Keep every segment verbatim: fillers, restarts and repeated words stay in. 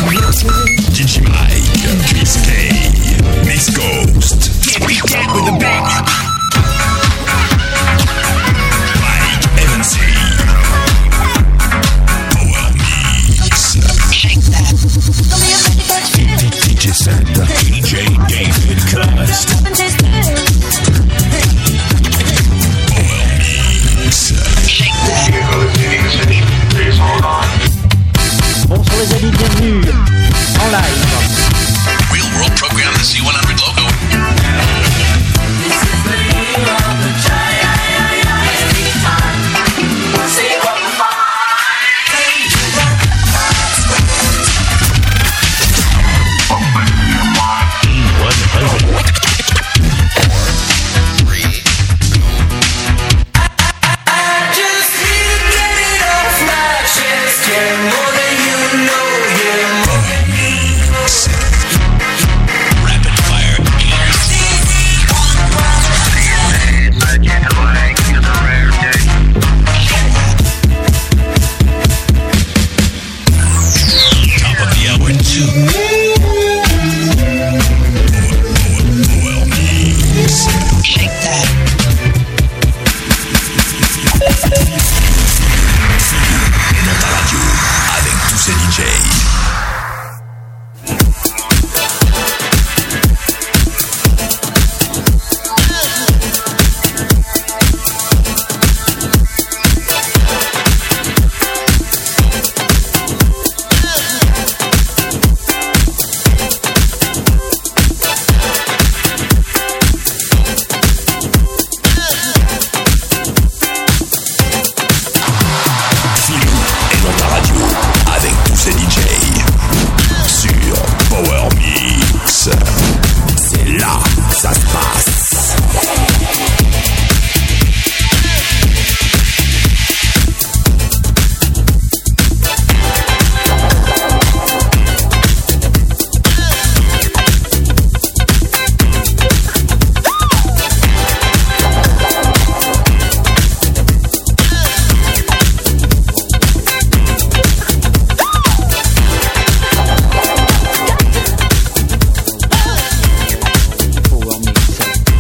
D J Mike, Chris K, Miss Ghost. Can't beat that with a bat. Mike Evans. Power Mix. Shake that. D J Set. D J David Cust. Power Mix. Shake that. Bon, sur les avis, bienvenue en live. Real World Program, the C one hundred logo. This is the year of the giant time. See what you find. I just need to get it off my chest. Yeah, more than you know. Yeah, Power Mix. Rapid fire. Top of the hour two. Power Mix. Shake that. Dans ta radio, avec tous ces D J. Et dans ta radio, avec tous ces D J. Sur Power Mix. C'est là que ça se passe. Power Mix.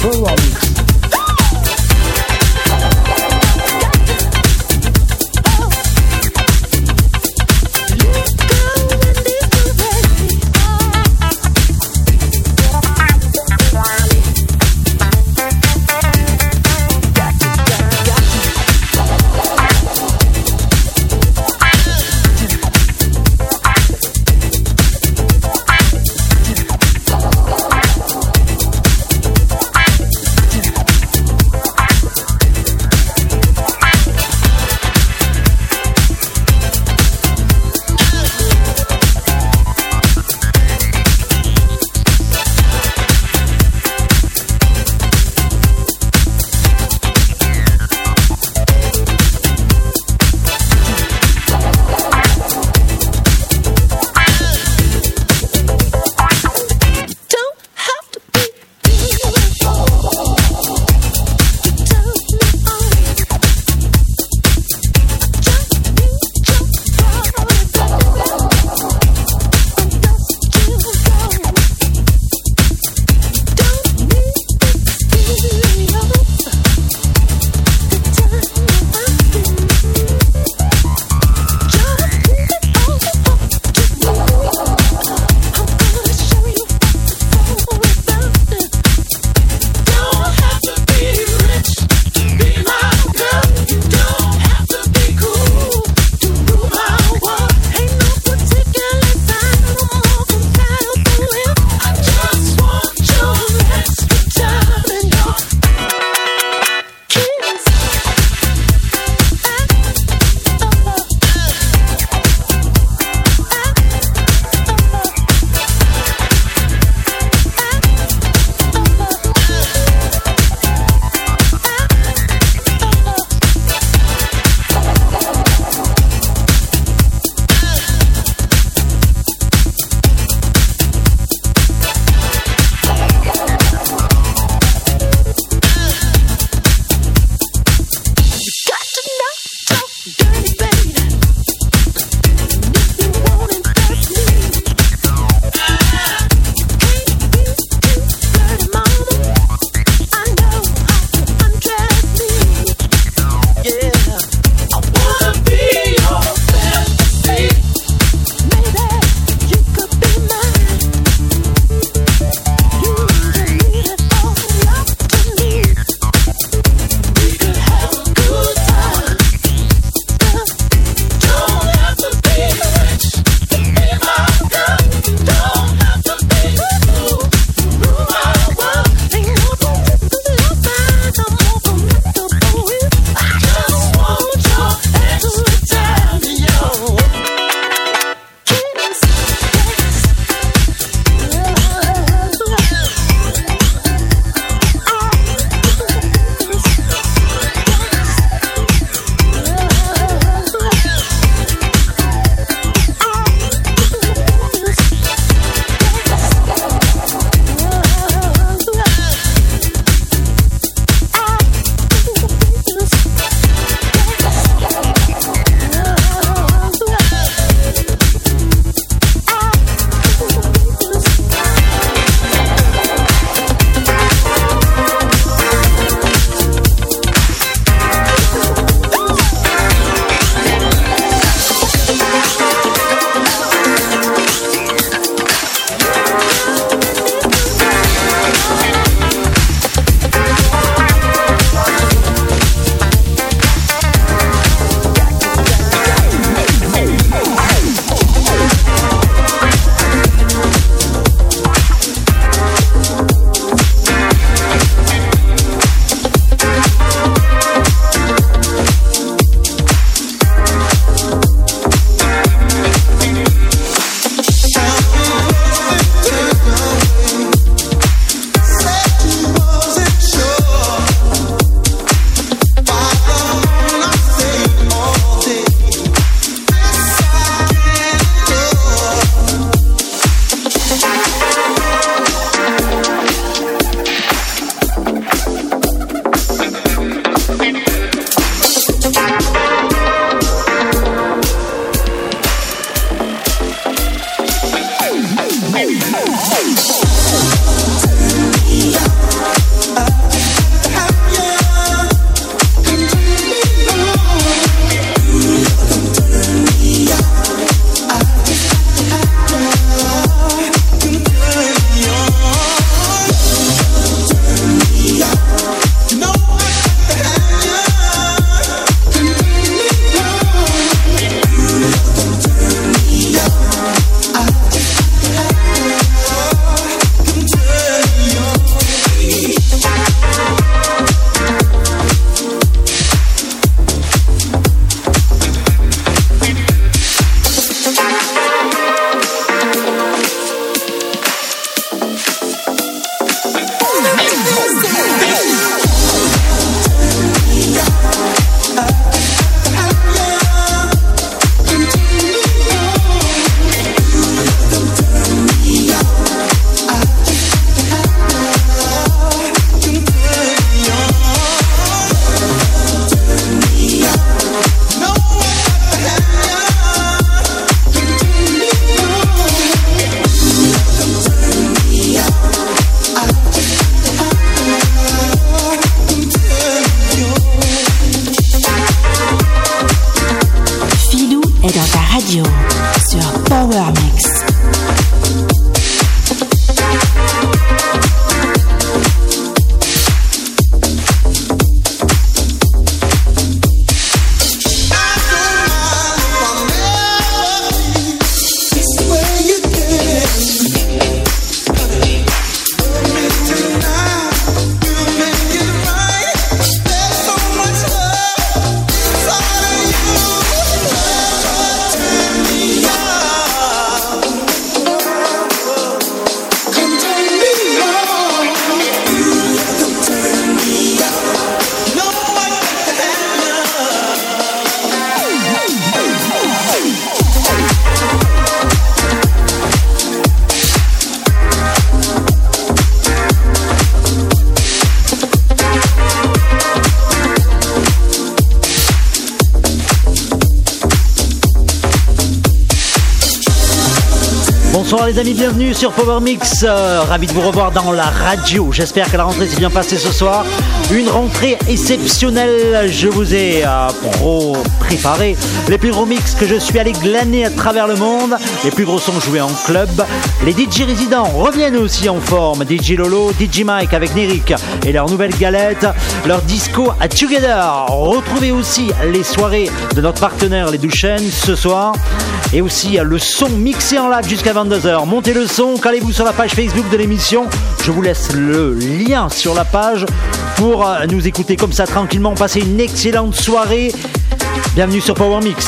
Bonsoir les amis, bienvenue sur Power Mix, euh, ravi de vous revoir dans la radio. J'espère que la rentrée s'est bien passée ce soir. Une rentrée exceptionnelle, je vous ai euh, pro préparé les plus gros mix que je suis allé glaner à travers le monde, les plus gros sons joués en club. Les D J résidents reviennent aussi en forme, D J Lolo, D J Mike avec Nerik et leur nouvelle galette, leur disco à Together. Retrouvez aussi les soirées de notre partenaire les Douchaines ce soir. Et aussi le son mixé en live jusqu'à vingt-deux heures. Montez le son, calez-vous sur la page Facebook de l'émission. Je vous laisse le lien sur la page pour nous écouter comme ça tranquillement. Passez une excellente soirée. Bienvenue sur Power Mix.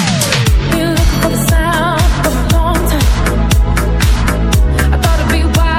Be wild.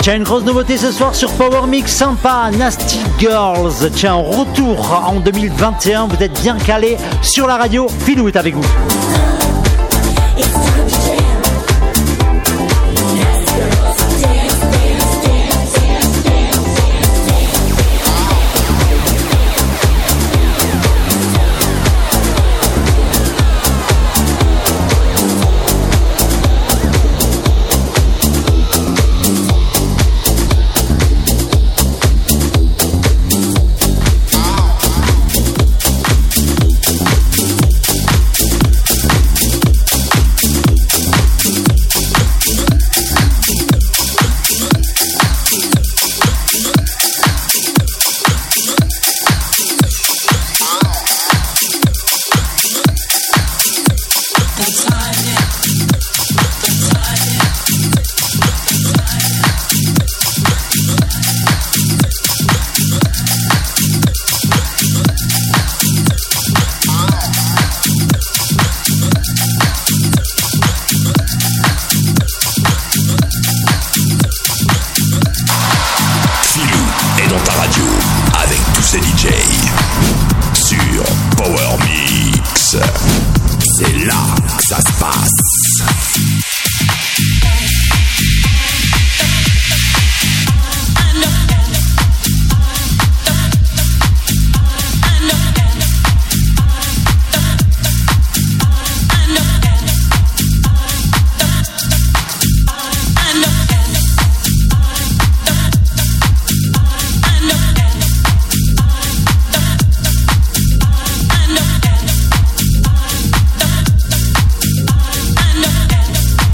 Tiens, une grosse nouveauté ce soir sur Power Mix, sympa, Nasty Girls. Tiens, retour en deux mille vingt et un, vous êtes bien calés sur la radio. Philou est avec vous. I know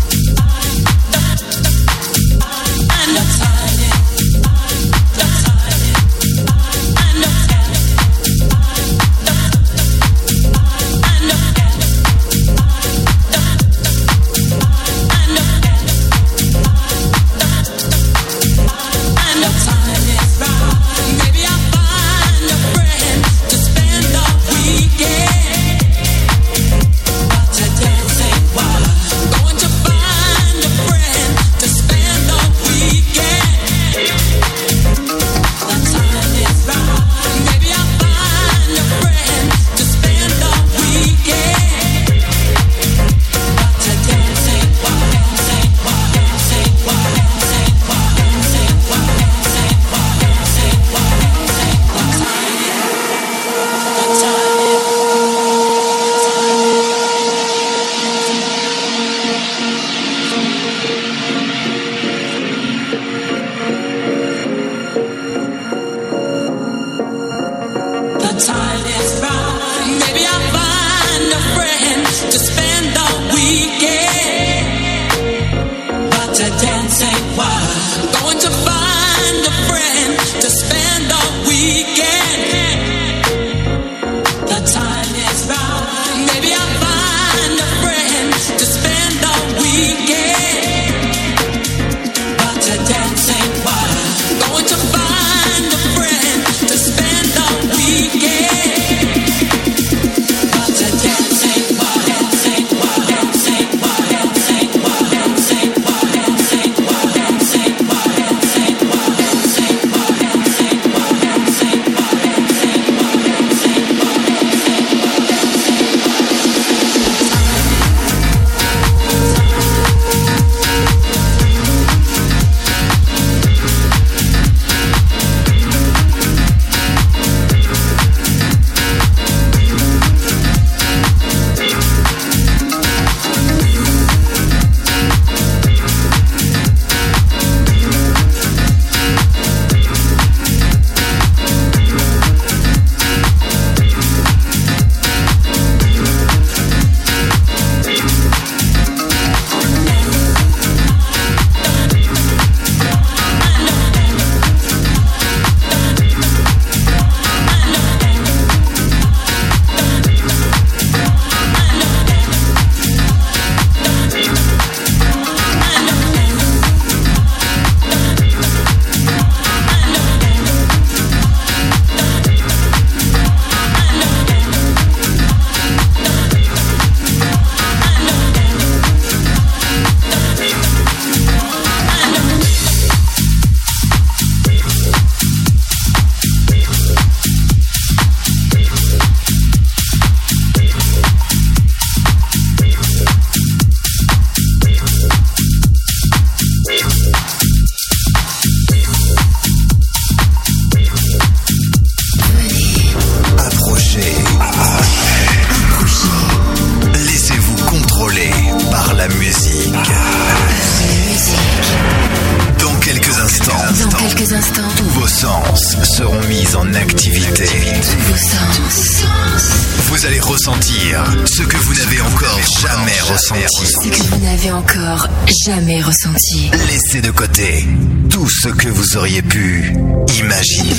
ressentir ce que vous n'avez encore jamais ressenti. Ce que vous n'avez encore jamais ressenti. Laissez de côté tout ce que vous auriez pu imaginer.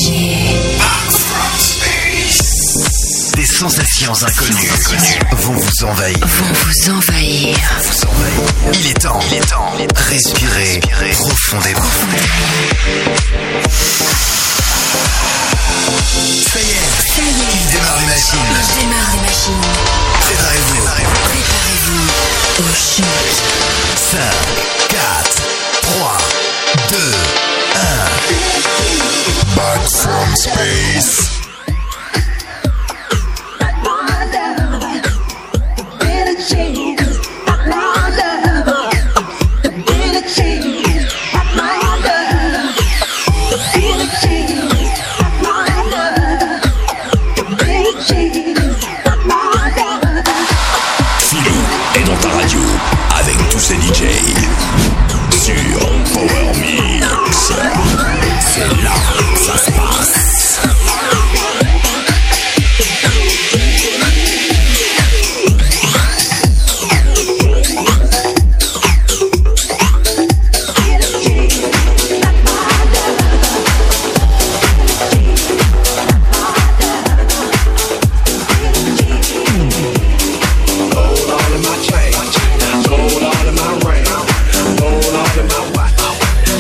Des sensations inconnues vont vous envahir. Vont vous envahir. Il est temps, il est temps. Respirez, profondément. Ça y est, Ça y est. il démarre les machines. Il démarre les machines. Préparez-vous. Préparez-vous au choc. cinq, quatre, trois, deux, un. Back from space. Philou est dans ta radio avec tous ses D J sur Power Mix. C'est là que ça se passe. Hold all of my ring, hold all of my watch.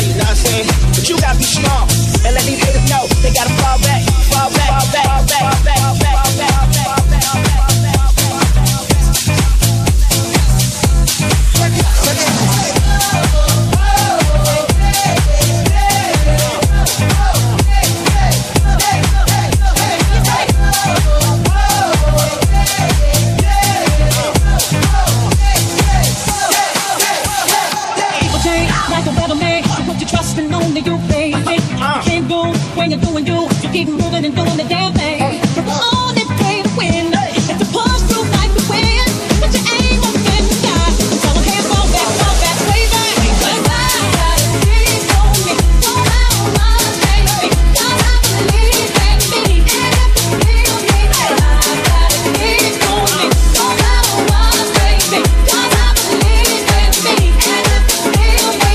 you know what I'm saying? But you gotta be strong and let these haters know they gotta fall back, fall back, fall back, fall back, fall back, fall back, fall back, fall back, fall back, fall back. When you're doing you, you keep moving and doing the damn thing. We're on this way to win. It's a push through life to win. But you ain't gonna get the guy. So I can't fall back, fall back, way back. But I gotta keep going. No matter what, baby. Cause I believe in me. And if you feel me, I gotta keep going. No matter what, baby. Cause I believe in me. And if you feel me,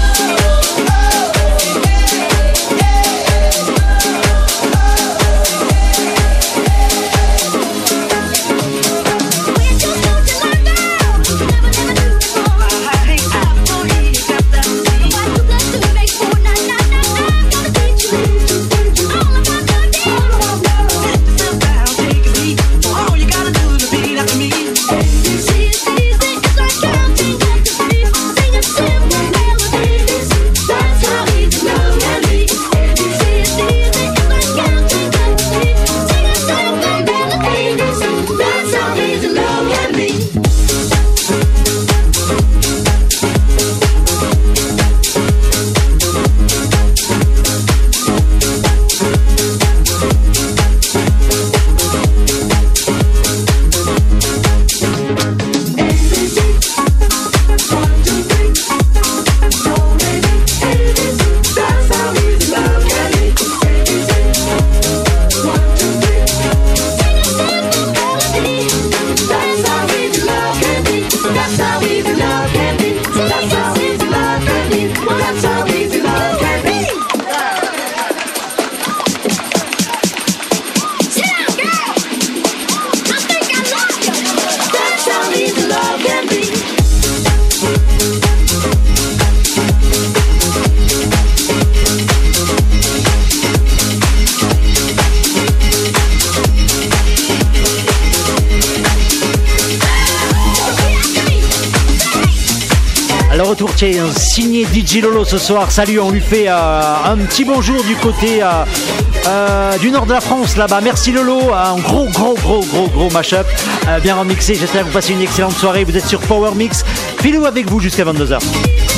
signé D J Lolo ce soir. Salut, on lui fait euh, un petit bonjour du côté euh, euh, du nord de la France là-bas. Merci Lolo, un gros gros gros gros gros mashup euh, bien remixé. J'espère que vous passez une excellente soirée. Vous êtes sur Power Mix. Filou avec vous jusqu'à vingt-deux heures.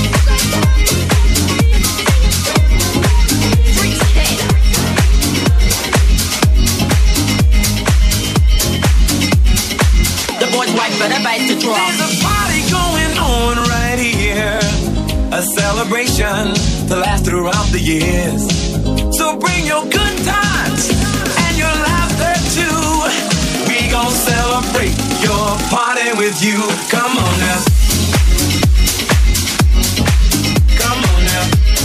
A celebration to last throughout the years. So bring your good times and your laughter too. We gon' celebrate your party with you. Come on now. Come on now.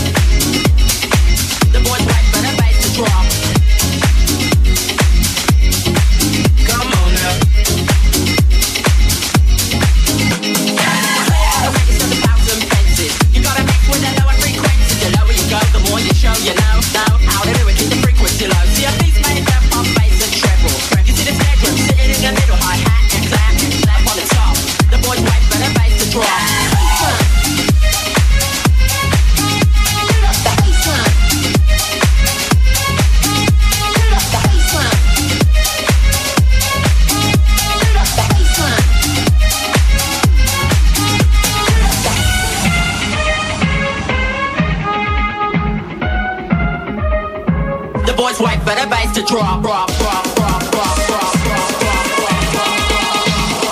The boys right for the bass to drop. Come on now. The more you show, you know, know how to do it, keep the frequency low. See a piece made up of bass and treble. You see the snare drum sitting in the middle, hi-hat and clap, clap on the top. The boys wait for the bass to drop. Wait for the bass to drop, drop, drop, drop, drop, drop, drop, drop, drop, drop.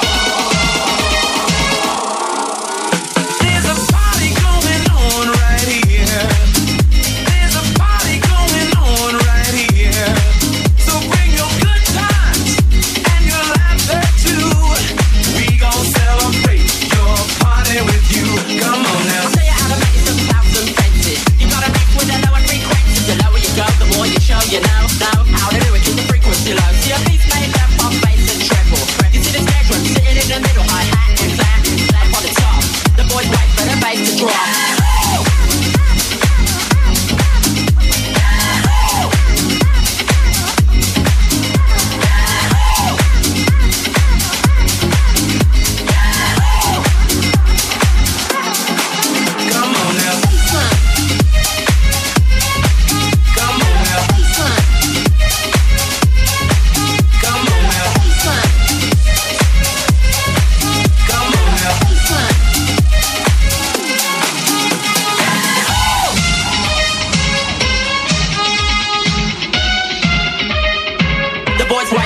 There's a party going on right here. There's a party going on right here. So bring your good times and your laughter too. We gon' celebrate your party with you. Come on now. I'll tell you how to make some thousand faces. You gotta mix with the lower frequencies. The lower you go, the more you show. You know, know how to do it, keep the frequency low. See a piece made up of bass and treble. You see the snare drum sitting in the middle, hi-hat and clap, clap on the top. The boys wait for the bass to drop.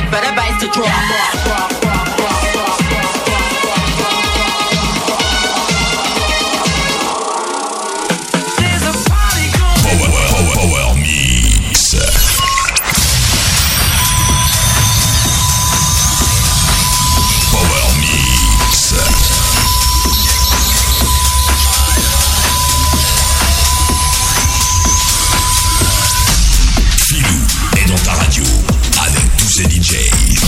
wait for the bass to drop. D J.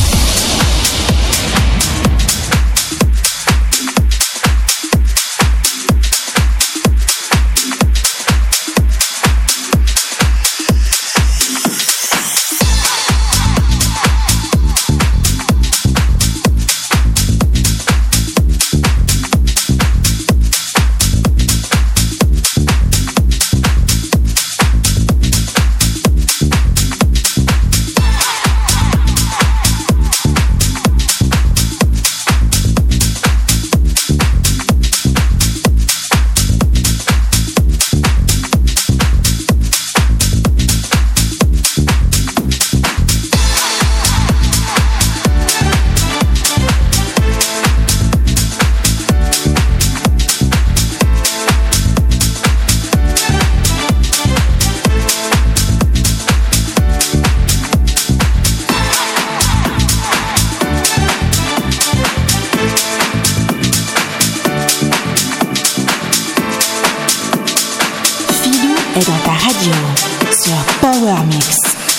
est dans ta radio sur Power Mix.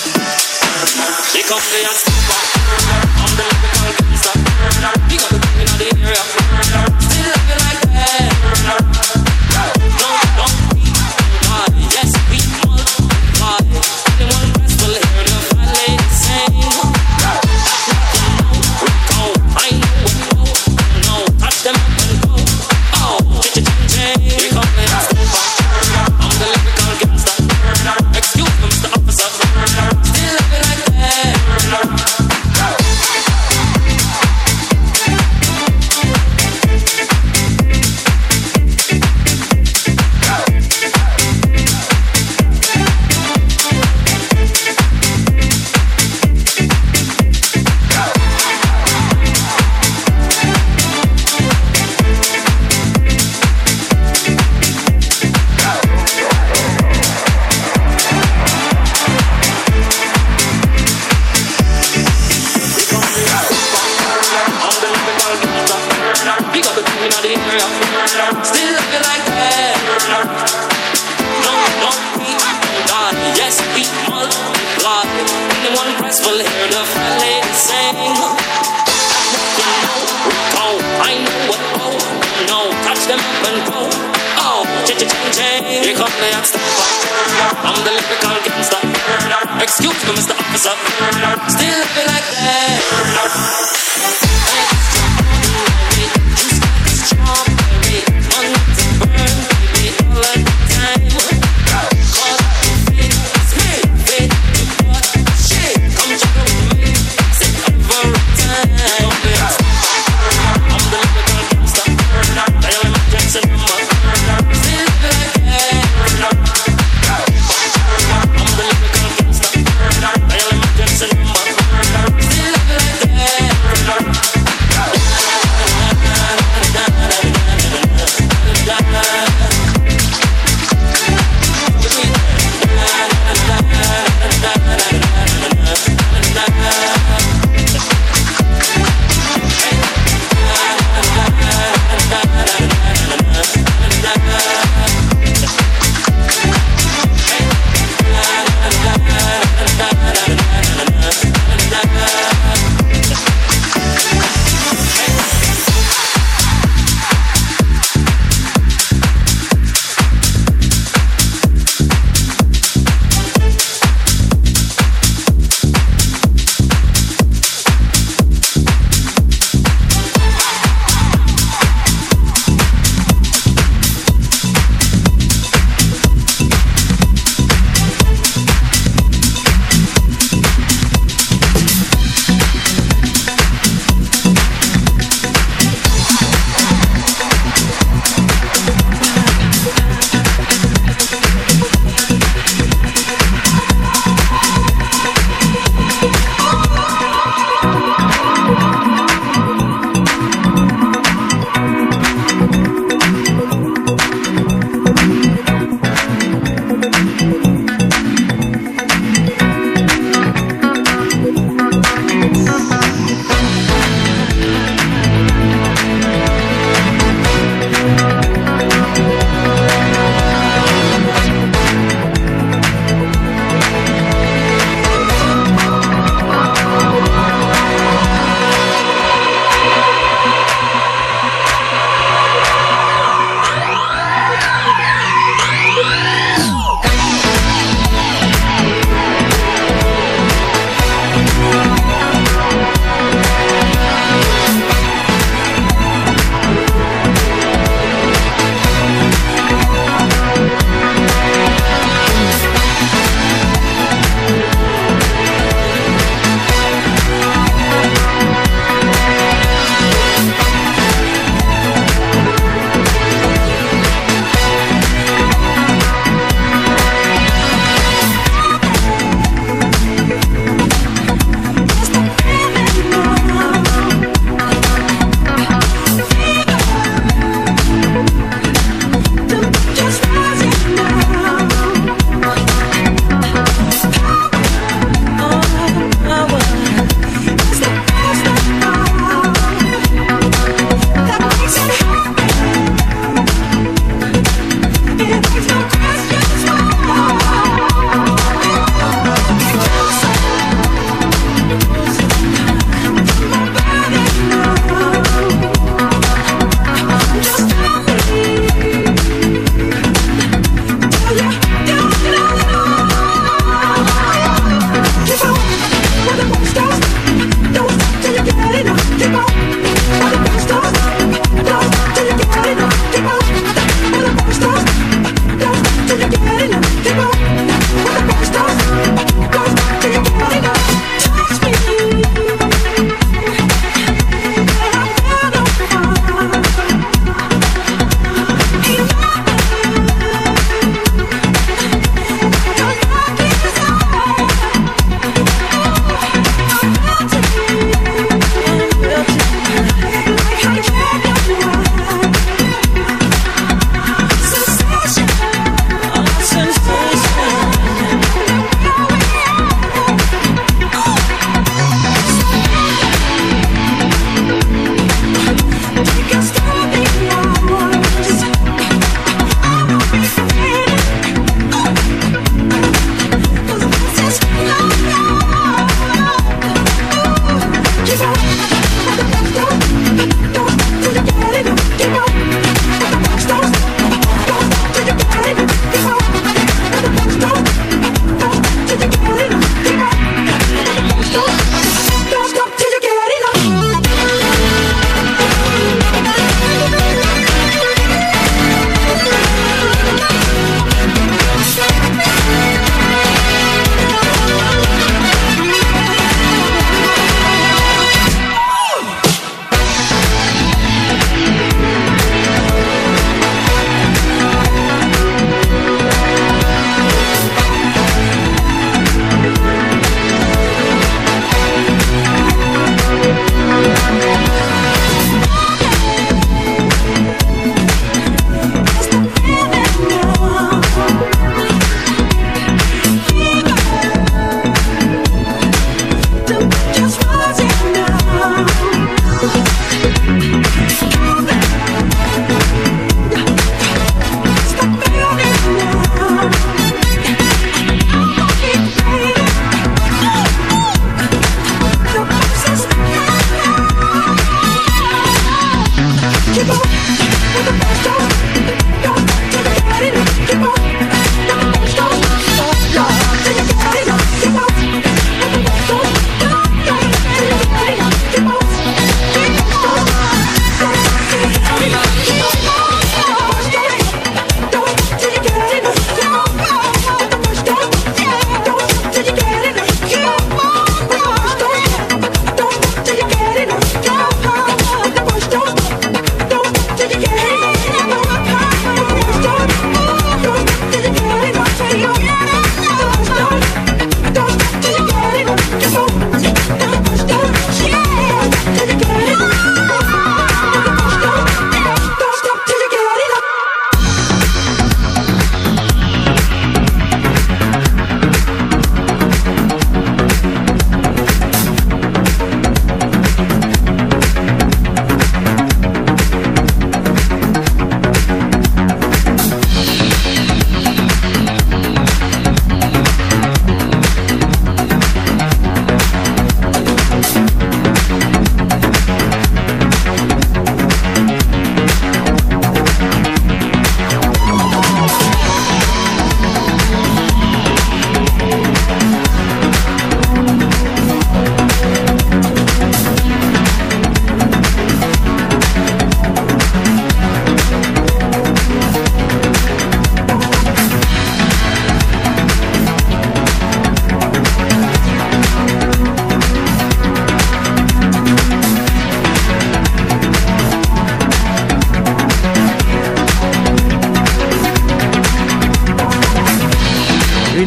Excuse me, Mister Officer. Still looking like that. Yeah.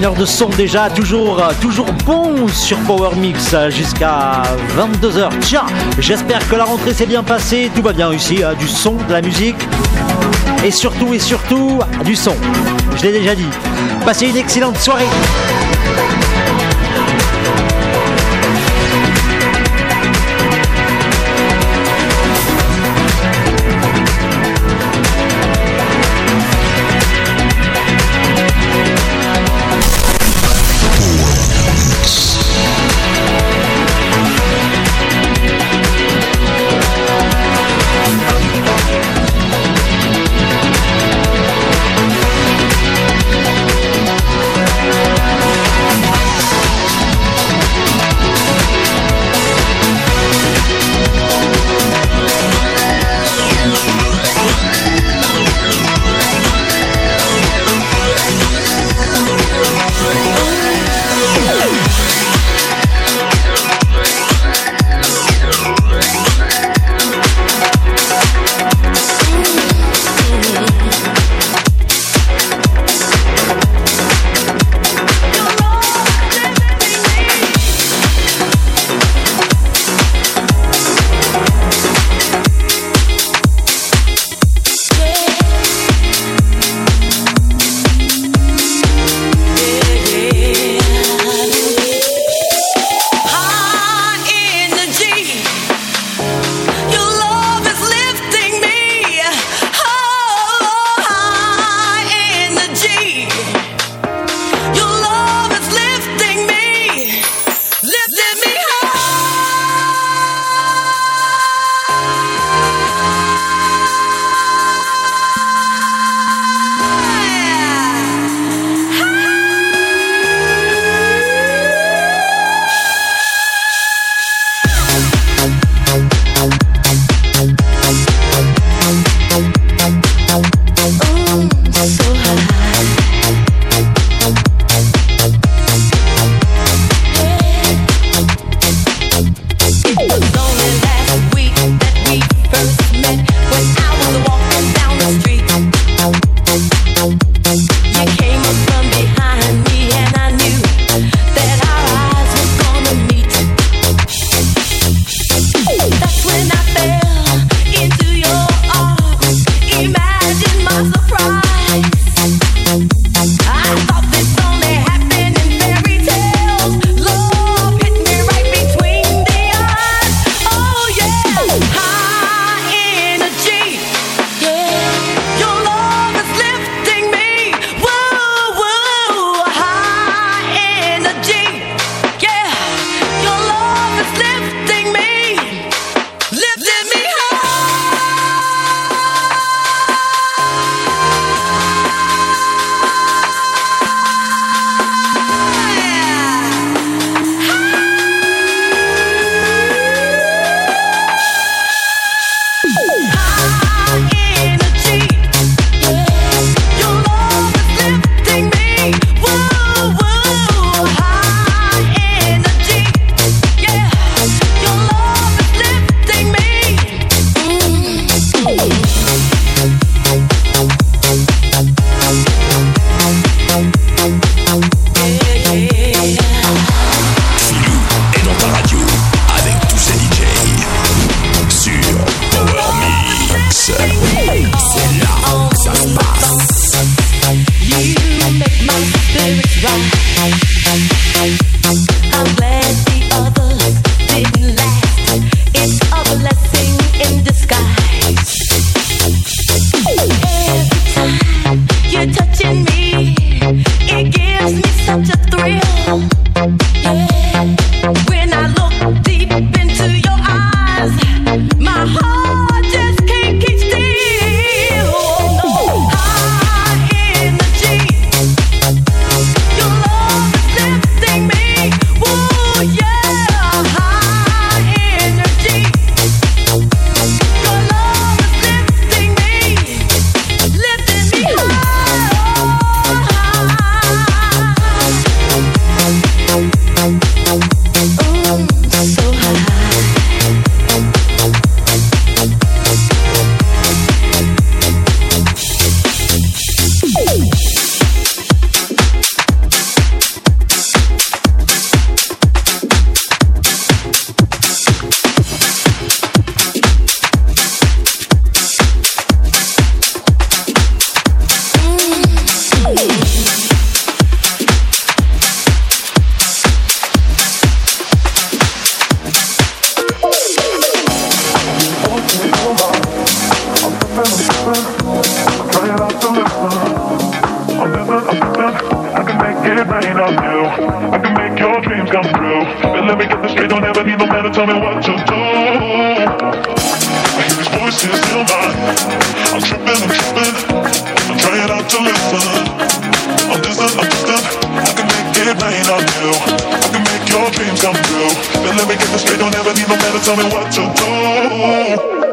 Une heure de son déjà, toujours, toujours bon sur Power Mix jusqu'à vingt-deux heures. Tiens, j'espère que la rentrée s'est bien passée. Tout va bien ici, hein, du son, de la musique. Et surtout, et surtout, du son. Je l'ai déjà dit. Passez une excellente soirée. it rain on you. I can make your dreams come true. And let me get this straight, don't ever need no man to tell me what to do. I hear these voices in mine. I'm tripping, I'm tripping. I'm trying not to listen. I'm distant, I'm distant. I can make it rain on you. I can make your dreams come true. And let me get this straight, don't ever need no man to tell me what to do.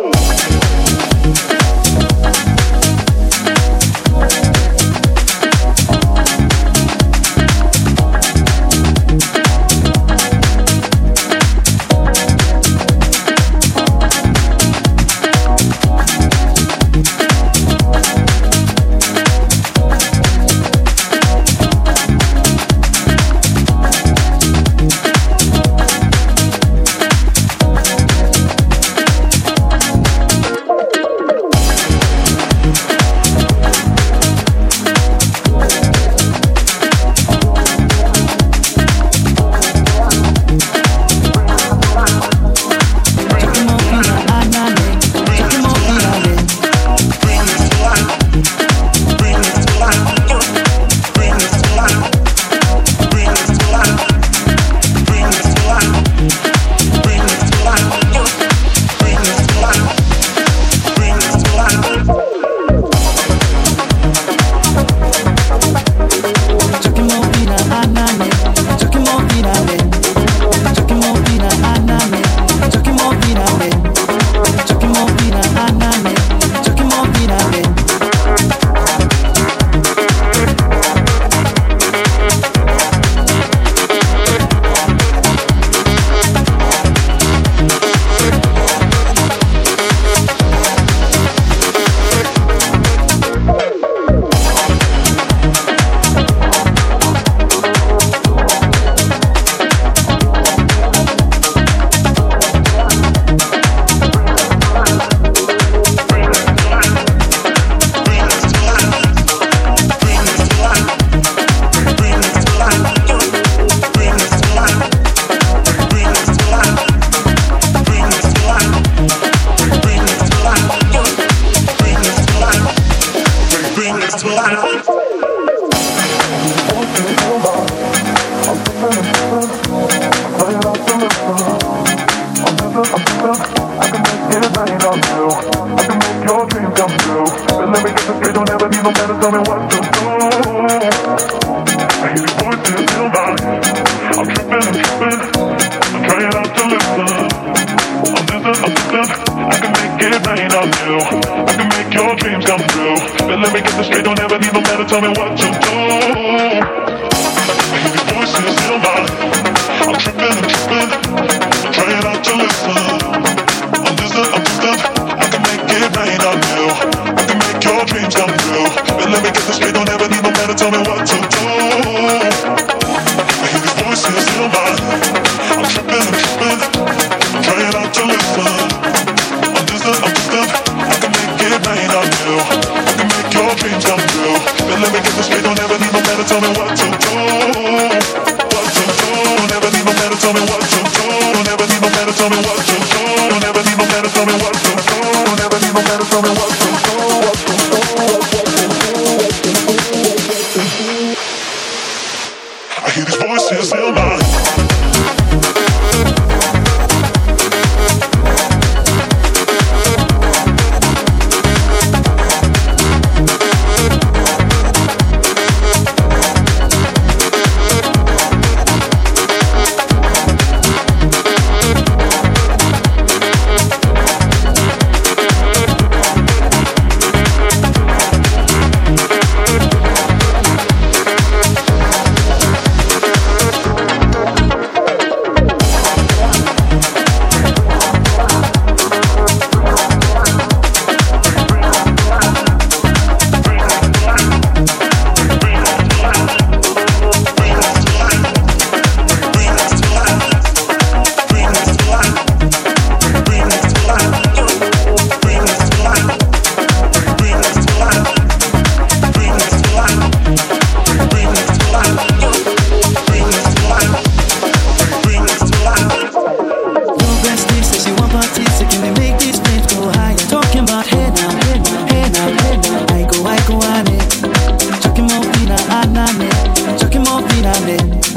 finale.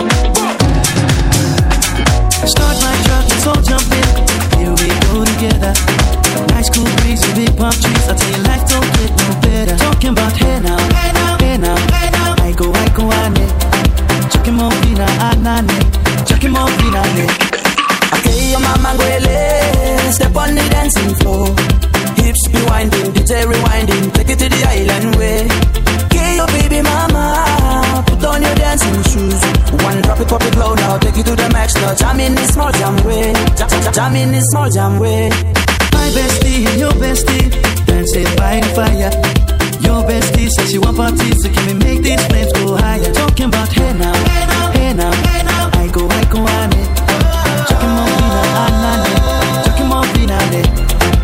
Start my truck, let's all jump in. Here we go together. Nice cool breeze and big palm trees. I tell you, life don't get no better. Talking about hey now, hey now, hey now, hey now. I go, I go, I need. Chucking more fina, I need. Chucking more fina, I need. Okay, your mama gwele, step on the dancing floor. Hips be winding, D J rewinding, take it to the island way. Okay, your baby mama, put on your dancing shoes. One drop it, pop it low now, take it to the max now. Jam in this small jam way, jam, jam, jam in this small jam way. My bestie and your bestie, dancing by the fire. Your bestie says she want parties, so can we make these flames go higher? Talking about hey now, hey now, hey now, hey now. I go, I go, I need. Chucking more fina, I need. Chucking more fina, I need.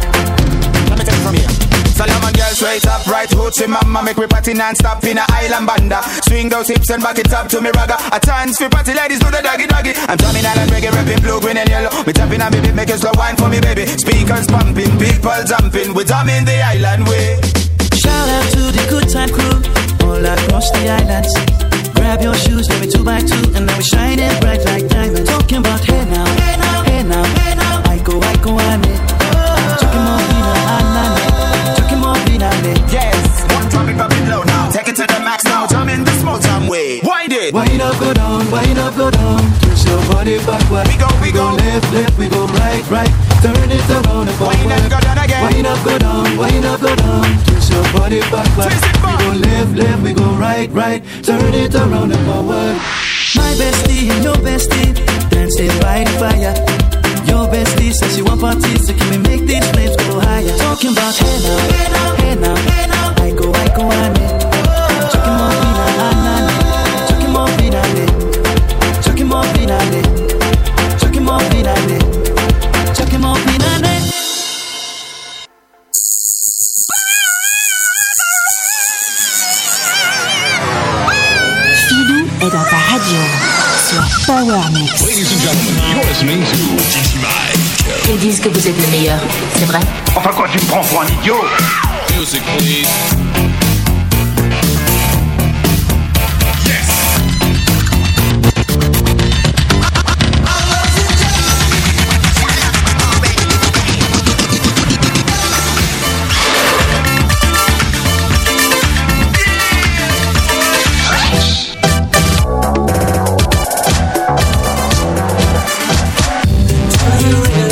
Let me take it from here. Solomon girl straight up, right hoochie mama. Make me party non-stop in a island banda. Swing those hips and back it up to me ragga. A chance for party ladies do the doggy doggy. I'm drumming island reggae, rapping blue, green and yellow. We tapping on me beat, make a slow wine for me baby. Speakers pumping, people jumping. We drumming the island way. Shout out to the good time crew all across the islands. Grab your shoes, let me two by two, and now we shining bright like diamonds. Talking about hey now, hey now, hey now, hey now. I go, I go, I need. Chucking more fina, I need. Chucking more fina, I need. Yes, one drop it, pop it low now. Take it to the max now. Jump in the small jam way. Wind it. Wind up, go down, wind up, go down. Twist your body backward. We go, we go. Left, left, we go right, right. Turn it around and forward. Wind up, go down again. Wind up, go down, wind up, go down. Twist your body backward. Twist it back. We go left, left, we go right, right. Turn it around and forward. My bestie and your bestie dancing by the fire. Your bestie says she want parties, so can we make these flames go higher? Talking about hey now, hey now, hey now, hey now. I go, I go, I need. Chucking more fina, I need. Chucking more fina, I need. Chucking more fina, I need. Chucking more fina, I need. Chucking more fina, I need. Philou est dans ta radio sur Power Mix. Ladies and gentlemen, you're listening to D J Mike. Ils disent que vous êtes le meilleur, c'est vrai? Enfin quoi, tu me prends pour un idiot? Music, please.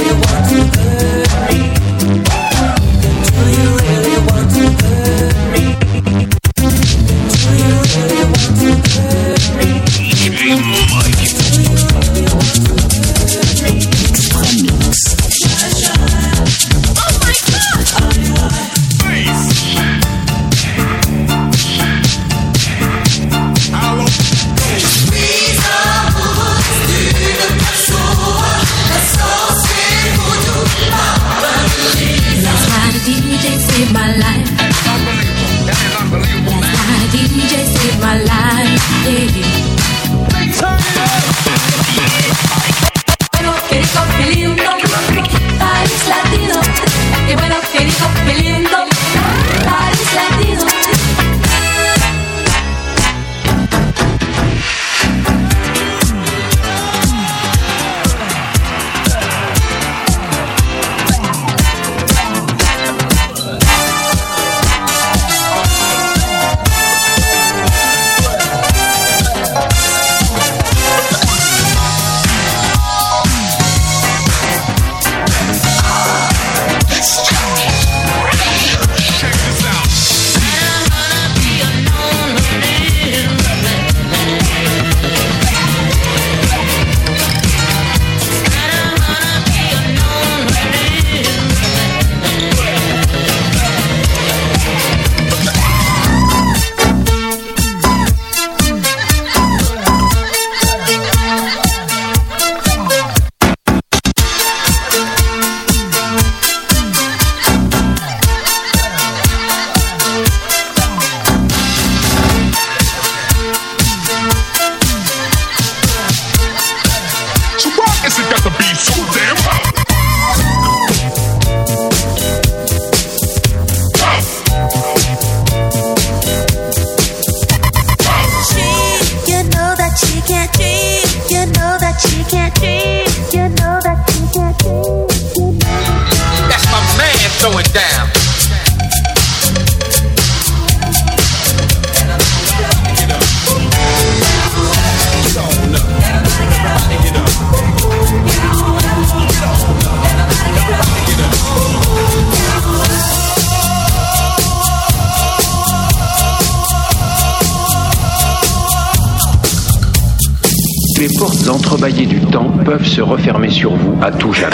Do you really want to hurt me? Les portes entrebâillées du temps peuvent se refermer sur vous à tout jamais.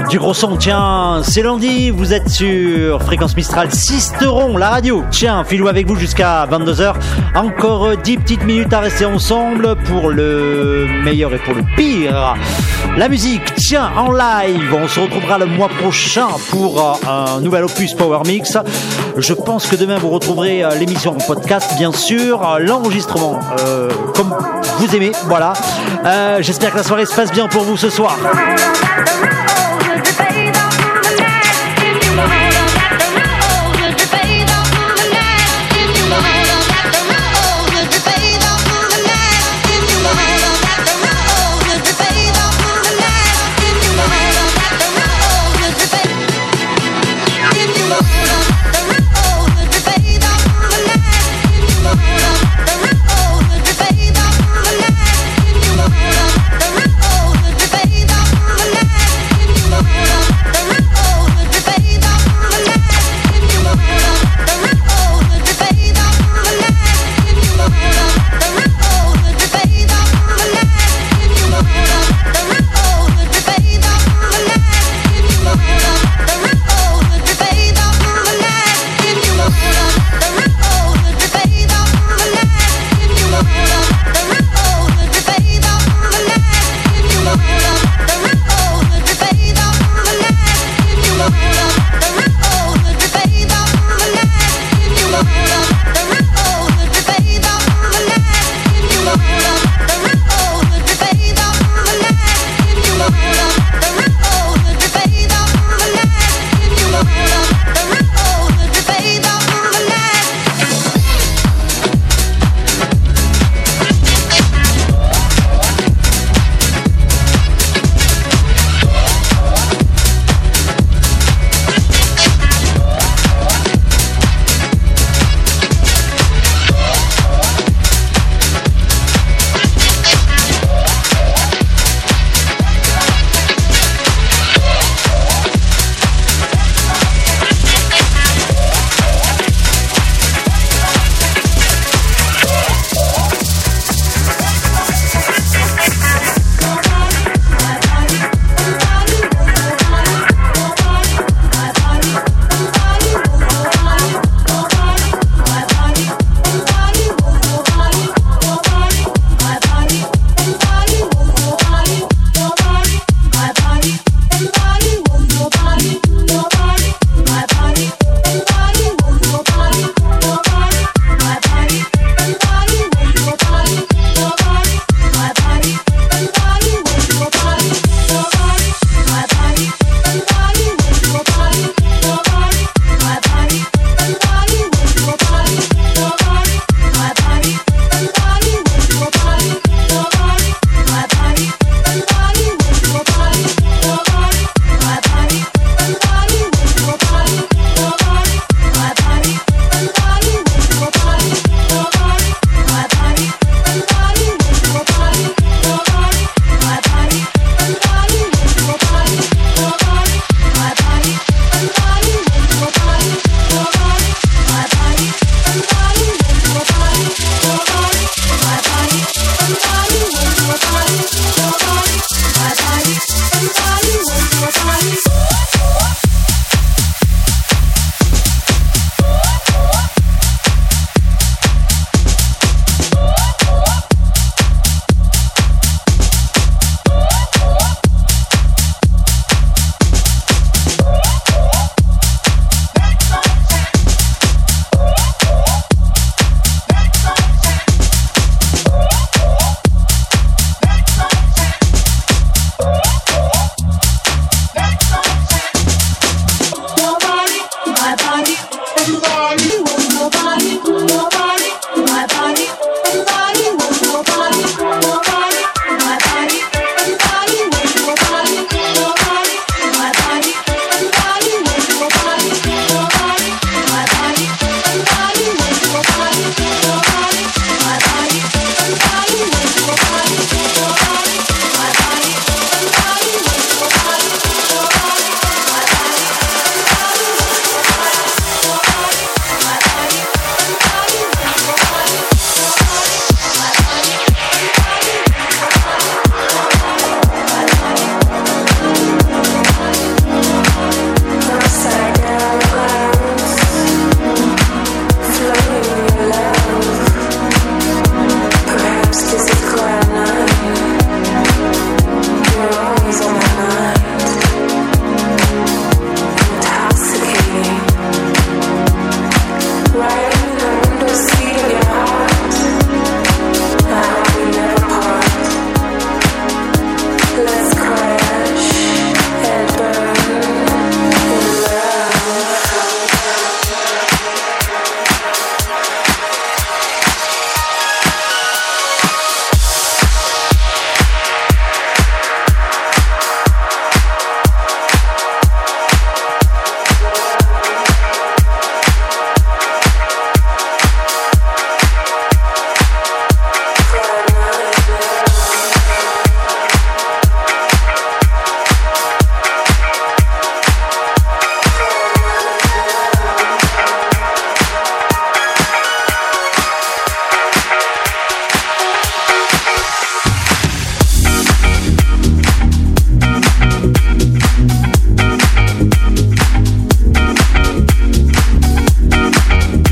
Du gros son, tiens, c'est lundi, vous êtes sur Fréquence Mistral, Sisteron, la radio. Tiens, Philou avec vous jusqu'à vingt-deux heures. Encore dix petites minutes à rester ensemble pour le meilleur et pour le pire. La musique, tiens, en live. On se retrouvera le mois prochain pour un nouvel opus Power Mix. Je pense que demain vous retrouverez l'émission en podcast, bien sûr, l'enregistrement euh, comme vous aimez, voilà. Euh, j'espère que la soirée se passe bien pour vous ce soir. If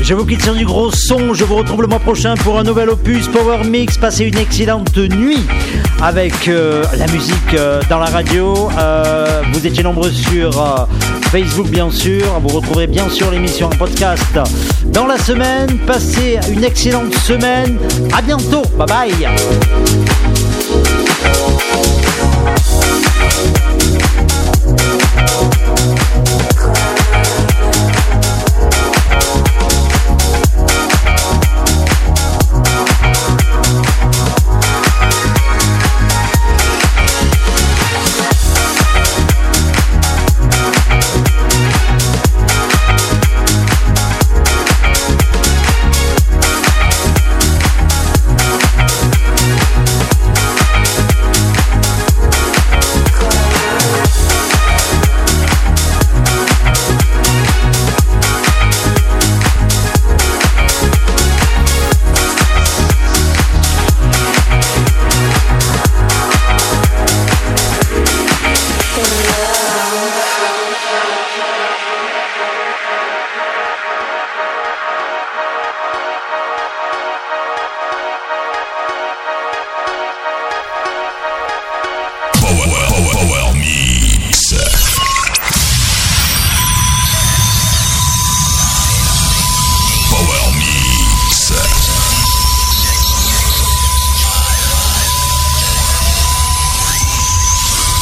Je vous quitte sur du gros son. Je vous retrouve le mois prochain pour un nouvel opus Power Mix. Passez une excellente nuit avec euh, la musique euh, dans la radio. Euh, vous étiez nombreux sur euh, Facebook, bien sûr. Vous retrouverez bien sûr l'émission en podcast dans la semaine. Passez une excellente semaine. À bientôt. Bye bye.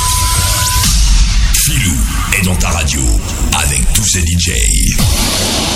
Filou est dans ta radio avec tous ses D J.